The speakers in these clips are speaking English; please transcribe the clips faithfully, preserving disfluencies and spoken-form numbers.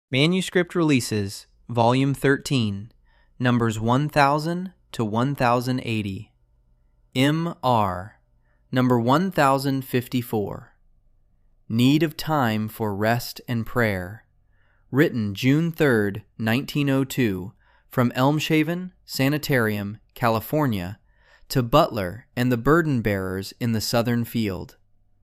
Manuscript Releases, Volume thirteen, Numbers one thousand to one thousand eighty. M R, Number one thousand fifty-four. Need of Time for Rest and Prayer. Written June third, nineteen oh two, from Elmshaven Sanitarium, California, to Butler and the burden bearers in the southern field.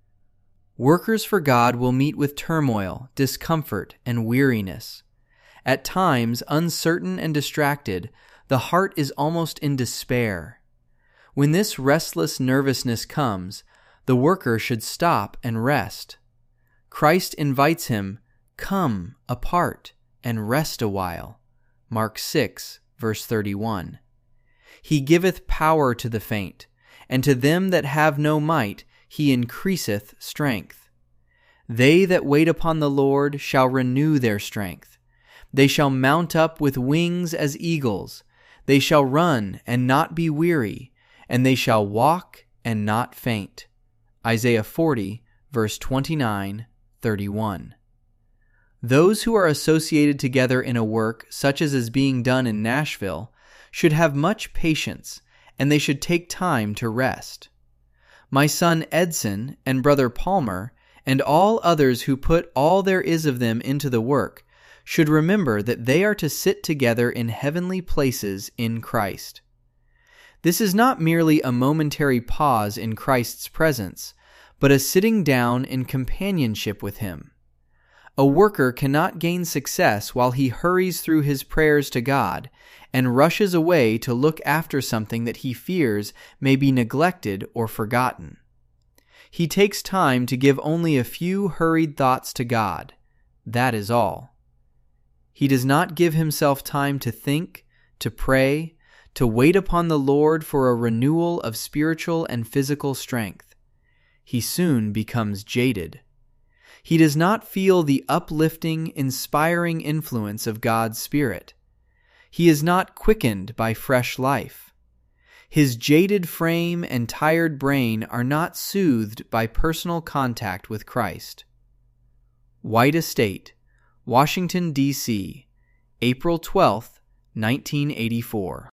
Workers for God will meet with turmoil, discomfort, and weariness. At times, uncertain and distracted, the heart is almost in despair. When this restless nervousness comes, the worker should stop and rest. Christ invites him, "Come apart and rest a while." Mark six, verse thirty-one. He giveth power to the faint, and to them that have no might he increaseth strength. They that wait upon the Lord shall renew their strength. They shall mount up with wings as eagles. They shall run and not be weary, and they shall walk and not faint. Isaiah forty, verse twenty-nine, thirty-one. Those who are associated together in a work such as is being done in Nashville should have much patience, and they should take time to rest. My son Edson and brother Palmer and all others who put all there is of them into the work should remember that they are to sit together in heavenly places in Christ. This is not merely a momentary pause in Christ's presence, but a sitting down in companionship with Him. A worker cannot gain success while he hurries through his prayers to God and rushes away to look after something that he fears may be neglected or forgotten. He takes time to give only a few hurried thoughts to God. That is all. He does not give himself time to think, to pray, to wait upon the Lord for a renewal of spiritual and physical strength. He soon becomes jaded. He does not feel the uplifting, inspiring influence of God's Spirit. He is not quickened by fresh life. His jaded frame and tired brain are not soothed by personal contact with Christ. White Estate, Washington, D C, April twelfth, nineteen eighty-four.